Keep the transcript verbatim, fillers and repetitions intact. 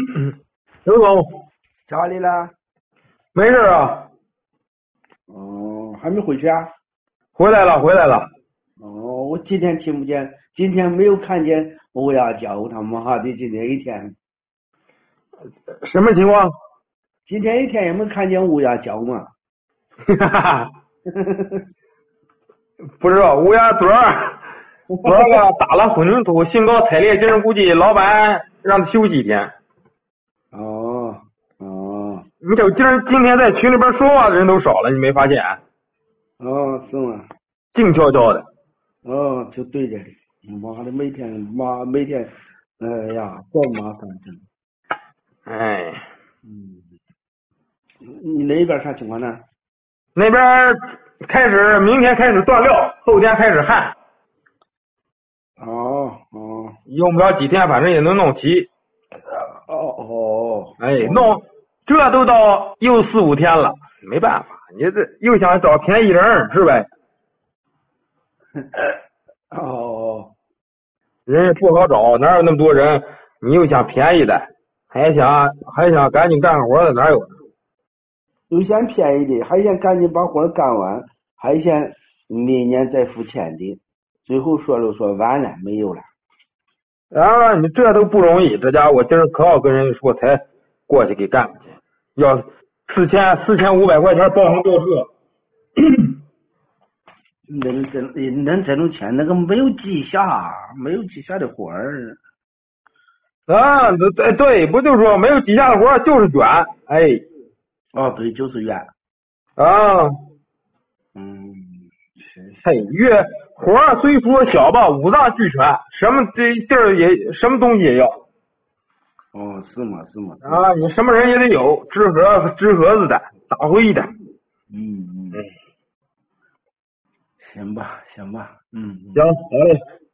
刘总， 家里了？ 没事啊？ 哦，还没回去啊？ 回来了，回来了。 哦，我今天听不见，今天没有看见欧亚叫，他妈的，今天一天， 什么情况？ 今天一天也没看见乌鸦叫嘛？ 哈哈，不知道乌鸦昨儿昨儿个打了混凝土，兴高采烈，今儿估计老板让他休息一天。 哦哦你瞅今儿今天在群里边说话的人都少了，你没发现？ 哦，是吗？ 静悄悄的。 哦，就对着的，妈的，每天妈每天，哎呀，多麻烦真。 哎， 嗯，你那边啥情况呢？ 那边开始明天开始断料，后天开始焊， 哦哦用不了几天，反正也能弄齐。 哦哦， 哎，弄这都到又四五天了，没办法，你这又想找便宜人是呗？ 哦， 人也不好找，哪有那么多人？你又想便宜的，还想还想赶紧干活的，哪有？ 又嫌便宜的，还想赶紧把活干完，还嫌明年再付钱的，最后说了说完了没有了。 啊，你这都不容易，这家伙我今儿可好跟人说才过去给干过去，要四千四千五百块钱包成吊车。 那这那这种钱，那个没有绩效，没有绩效的活儿。 啊，对对，不就说没有几下的活就是卷，哎， 哦，对，就是远。 啊， 嗯，是嘿，越活虽说小吧，五脏俱全，什么这地儿也什么东西也要。 哦，是吗？是吗？是吗啊，你什么人也得有，支盒支盒子的，打灰的。 嗯嗯， 哎， 行吧，行吧，嗯嗯。 行，好嘞。